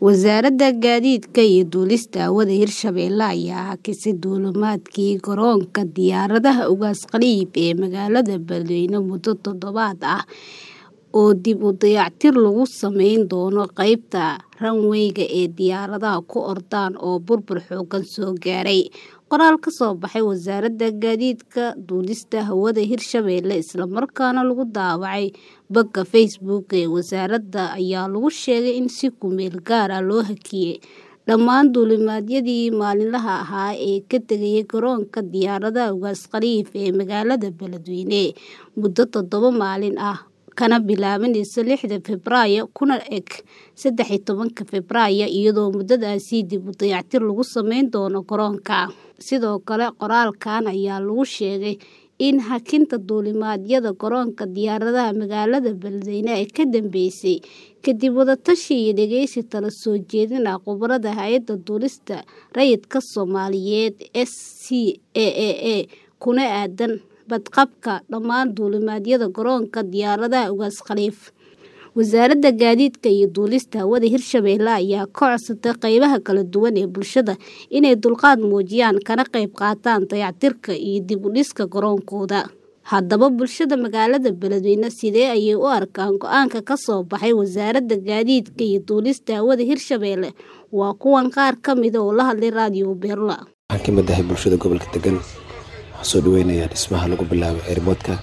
Wasaaradda Gaadiidka iyo Duulista Hawada Hirshabelle ayaa hakisay duulimaadkii garoonka diyaaradaha Ugaas Khaliif ee magaalada Beledweyne muddo toddobaad ah oo dib u dayactir lagu samayn doono qaybta runway-ga ee diyaaradaha ku ordaan oo burbur xooggan soo gaaray. Qoraal ka soo baxay Wasaaradda Gaadiidka Duulista Hawada Hirshabelle isla markaana lagu daabacay bogga Facebook ee wasaaradda ayaa lagu sheegay in si ku meel gaar ah loo hakiyay dhammaan duulimaadyadii maalinlaha ahaa ee ka tegaya garoonka diyaaradaha Ugaas Khaliif ee magaalada Beledweyne muddo 7 maalin ah kana bilaabanaysa 6 Febraayo kuna eg 13 Febraayo iyadoo muddadaasi dib u dayactir lagu samayn doono garoonka. Sidoo kale qoraalkan ayaa lagu sheegay in hakinta duulimaadyada garoonka diyaaradaha magaalada Beledweyne ay ka dambeysay kadib wada-tashi iyo dhageysi talo soo jeedin ah khubarada hay'adda duulista rayidka Soomaaliyeed SCAA kuna aadan badqabka dhammaan duulimaadyada garoonka diyaaradaha Ugaas Khaliif. Wasaaradda Gaadiidka iyo Duulista Hawada Hirshabelle ayaa ka codsatay qaybaha kala duwan ee bulshada inay dulqaad muujiyaan kana qayb qaataan dayactirka iyo dib u dhiska garoonkooda. Haddaba bulshada magaalada Beledweyne sidee ayay u arkaan go'aanka ka soo baxay Wasaaradda Gaadiidka iyo Duulista Hawada Hirshabelle? Waa kuwan qaar ka mid ah oo la hadlay Radio Beerla. Waxaan ka mid ahay bulshada gobolka degan. Waxaan soo dhaweynayaa dhismaha lagu bilaabo airport-ka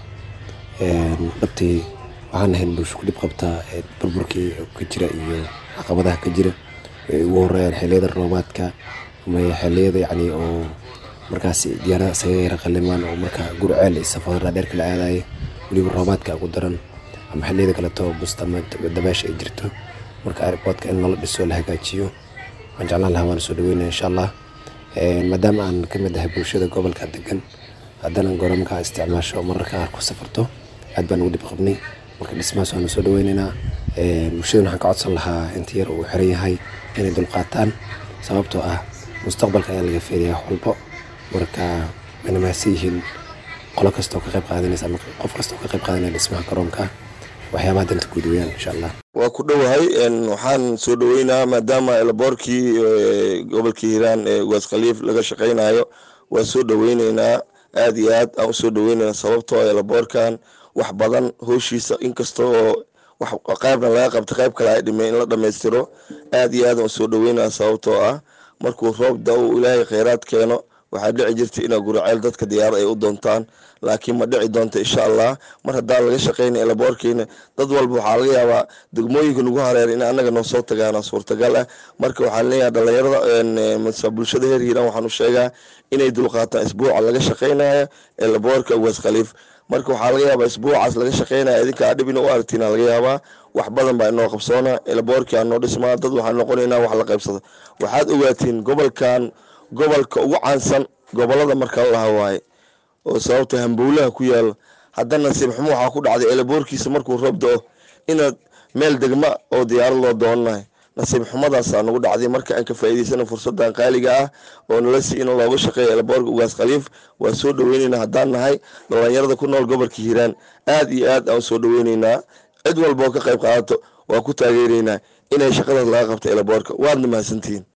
dhabtii waxaan ahayn bulsho ku dib qabtaa burburkii ka jira iyo caqabadaha ka jira ugu horeeyaan xilliyada roobaadka ama xilliyada oo markaas diyaaradaha isaga yara qalimaan oo markaa gurceel iyo safar dheer kala aadayay waliba roobaadka ugu daran ama xilliyada kale too busta ama dabaasha ay jirto marka airport-ka in la dhiso la hagaajiyo waxaan jeclaan lahaa waan soo dhaweynayaa insha Allah maadaama aan ka mid ahay bulshada gobolka degan haddana garoonka isticmaasho mararka qaar ku safarto aad baan ugu dib qabnay marka dhismahaas waan soo dhaweynaynaa bulshada waxaan ka codsan lahaa inta yar uu xiran yahay inay dulqaataan sababtoo ah mustaqbalka ayaa laga fiiriyaa wax walbo marka wana maasiyihiin qolo kastoo ka qayb qaadanaysa ama qof kastoo ka qayb qaadanaya dhismaha garoonka waxyaabaha danta guud weeyaan insha Allah. waa ku dhowahay waxaan soo dhaweynaa maadaama elboorkii gobolka Hiiraan ee Ugaas Khaliif laga shaqeynayo waa soo dhaweynaynaa aad iyo aad aan soo dhaweynaynaa sababtoo ah elboorkan wax badan howshiisa inkastoo wax qaybna laga qabto qayb kale ay dhimay in la dhameystiro aad iyo aad aan soo dhaweynaa sababtoo ah markuu roob da'o Ilaahay khayraad keeno waxaa dhici jirtay in gurceel dadka diyaar ay u doontaan laakiin ma dhici doonto insha Allah mar haddii laga shaqeynay elboorkiina dad walba waxa laga yaabaa degmooyinka ugu hareer in anaga noo soo tagaan suurtagal ah marka waxaan leeyahay dhalinyarada bulshada heer Hiiraan waxaan u sheegaa inay dulqaataan isbuuca laga shaqeynayo elboorka Ugaas Khaliif marka waxaa laga yaabaa isbuucaas laga shaqeynayo idinka adibina u aragtina laga yaabaa wax badan baa inoo qabsoona elboorkii aan noo dhismaa dad waxaan noqonaynaa wax la qaybsado waxaad ogaatiin gobolka ugu caansan gobolada marka la waaye oo sababta hambowlaha ku yaal haddana nasiib xumo waxa ku dhacday elboorkiisa markuu roob da'o inaad meel degma oo diyaar loo doonayo nasiib xumadaas aan ugu dhacday marka aan ka faa'iideysano fursadan qaaliga ah oo nala si in looga shaqeeyo elboorka Ugaas Khaliif waa soo dhaweynaynaa haddaan nahay dhalinyarada ku nool gobolka Hiiraan aad iyo aad aan soo dhaweynaynaa cid walba oo ka qayb qaadato waa ku taageeraynaa inay shaqada laga qabto elboorka waadna mahadsantihiin.